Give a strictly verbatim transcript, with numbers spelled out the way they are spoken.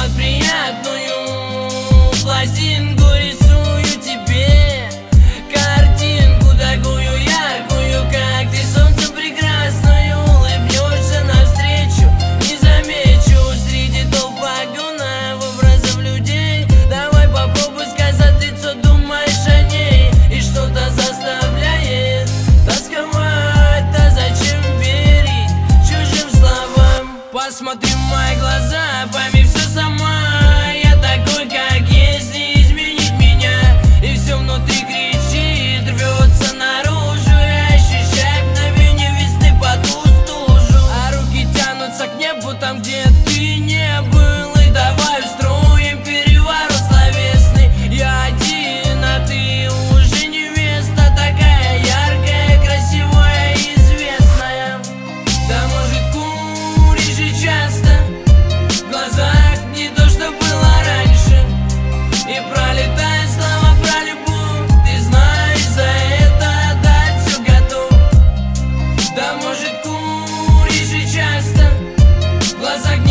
под приятную пластинку рисую тебе картинку такую яркую, как ты, солнцем прекрасную. Улыбнешься навстречу, не замечу среди толп вагонов образов людей. Давай попробуй сказать лицо, думаешь о ней, и что-то заставляет тосковать. А зачем верить чужим словам? Посмотри в мои глаза, пойми все сама. Я такой, как есть, не изменить меня. И все внутри кричит, рвется наружу. Я ощущаю мгновение весны по ту стужу, а руки тянутся к небу там, где ты не был. И давай устроим переворот словесный. Я один, а ты уже невеста, такая яркая, красивая, известная. Да может куришь же часто, в глазах не то, что было раньше. И пролетает слова про любовь, ты знаешь, за это отдать все готов. Да может куришь же часто, в глазах